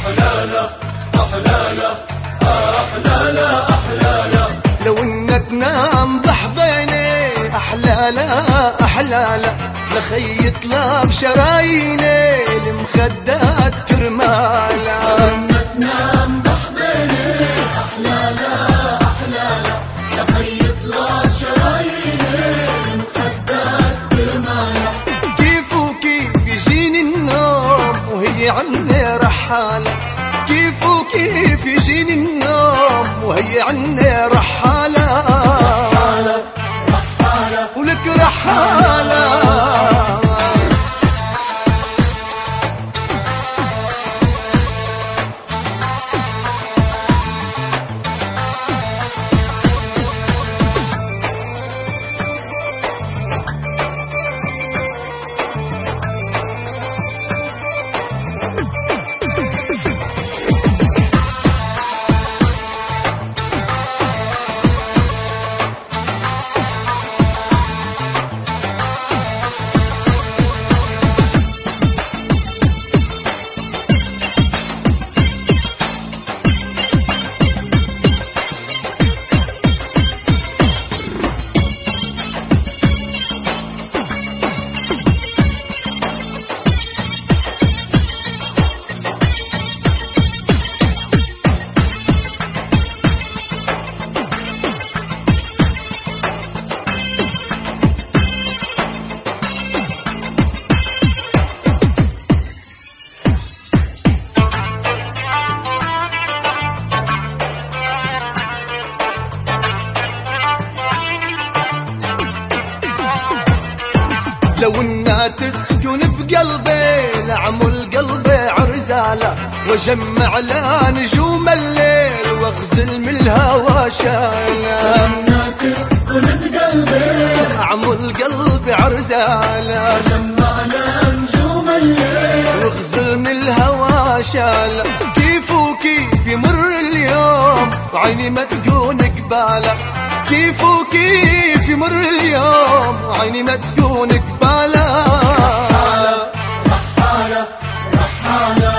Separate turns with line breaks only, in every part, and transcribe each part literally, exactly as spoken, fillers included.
أحلالا أحلالا أحلالا أحلالا.
لو انك تنام بحضيني أحلالا أحلالا، لخيط لا بشراييني المخدات كرمالا.
لو انك تنام بحضيني أحلالا أحلالا، لخيط لا بشراييني المخدات كرمالا.
كيف وكيف يجيني النوم وهي عني رحالة، كيف وكيف يجيني النوم وهي عني رحالة،
رحالة رحالة
ولك رحالة. لو انها تسكن في قلبي لعمل قلبي عرزالة، واجمع لا نجوم الليل واغزل من الهوى شايلة.
لو انها تسكن بقلبي
اعمل قلبي عرزالة،
واجمع لا نجوم الليل
واغزل من الهوى شايلة. كيف وكيف يمر اليوم وعيني ما تكون قبالة، كيف وكيف يمر اليوم وعيني ما تكون قبالة.
رحالة رحالة رحالة.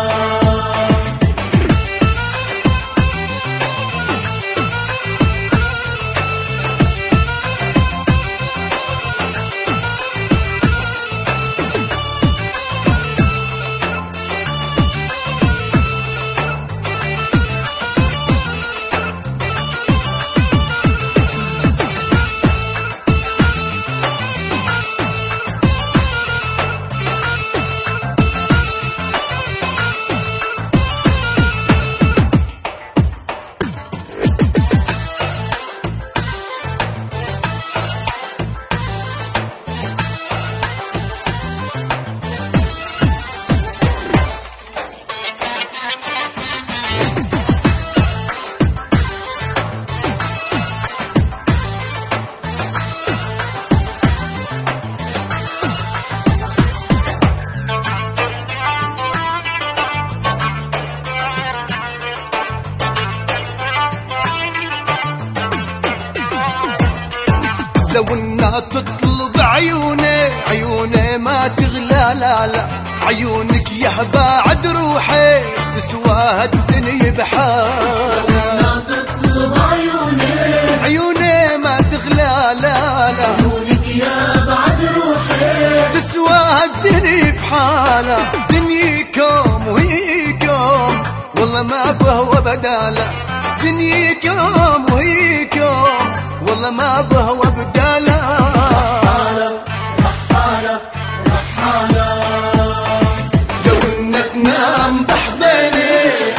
لو انها تطلب عيوني عيوني ما تغلى، لا لا عيونك يا بعد روحي تسواها الدنيا بحالها.
لو انها تطلب عيوني
عيوني ما تغلى، لا لا
عيونك يا بعد روحي
تسواها الدنيا بحالها. دنياكم وهيكم والله ما بهوى بدالة، دنياكم وهيكم والله ما بهوى بدالة.
رحالة رحالة رحالة.
لو انك نام بحضيني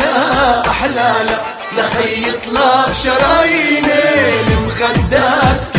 أحلالا أحلالا، لخيط لا بشراييني المخدات